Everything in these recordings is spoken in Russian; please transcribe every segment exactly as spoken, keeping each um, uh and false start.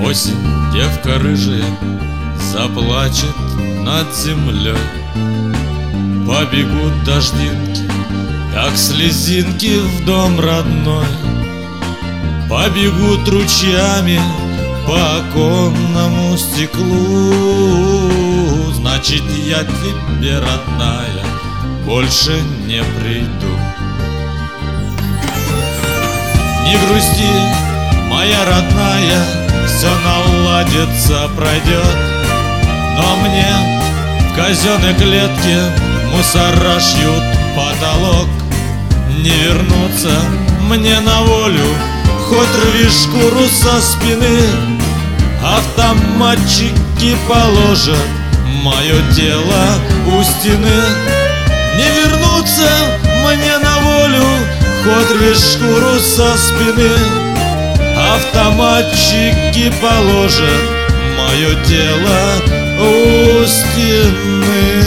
Осень, девка рыжая, заплачет над землей. Побегут дождинки, как слезинки в дом родной. Побегут ручьями по оконному стеклу. Значит, я тебе, родная, больше не приду. Не грусти, моя родная, все наладится, пройдет. Но мне в казенной клетке мусора шьют потолок. Не вернуться мне на волю, хоть рви шкуру со спины. Автоматчики положат мое тело у стены. Не вернуться мне на волю, хоть рви шкуру со спины. Автоматчики положат мое тело у стены.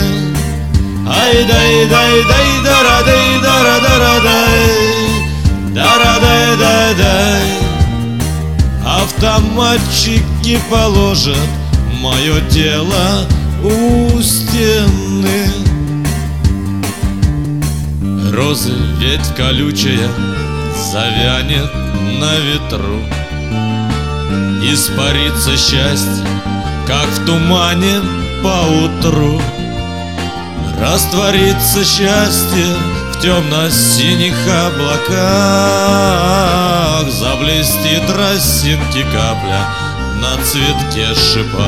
Ай-дай-дай-дай-дара-дай-дара-дара-дай, дара-дай-дай-дай. Автоматчики положат мое тело у стены. Розы ветвь колючая завянет на ветру. Испарится счастье, как в тумане поутру. Растворится счастье в темно-синих облаках. Заблестит росинки капля на цветке шипа.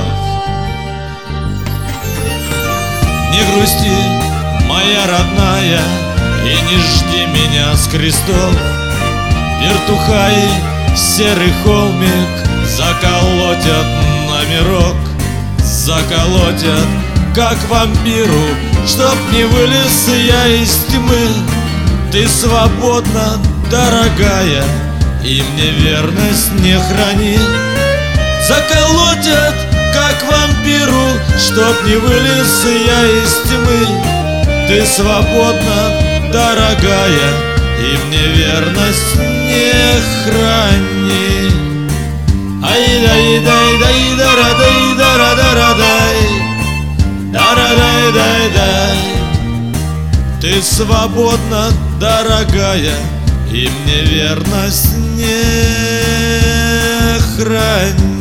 Не грусти, моя родная, и не жди меня с крестов. Вертухаи серый холмик заколотят номерок. Заколотят, как вампиру, чтоб не вылез я из тьмы. Ты свободна, дорогая, и мне верность не храни. Заколотят, как вампиру, чтоб не вылез я из тьмы. Ты свободна, дорогая, и мне верность не храни. Ай-дай-дай-дай-дара-дай-дара-дара-дай, дара-дай-дай-дай. Ты свободна, дорогая, и мне верность не храни.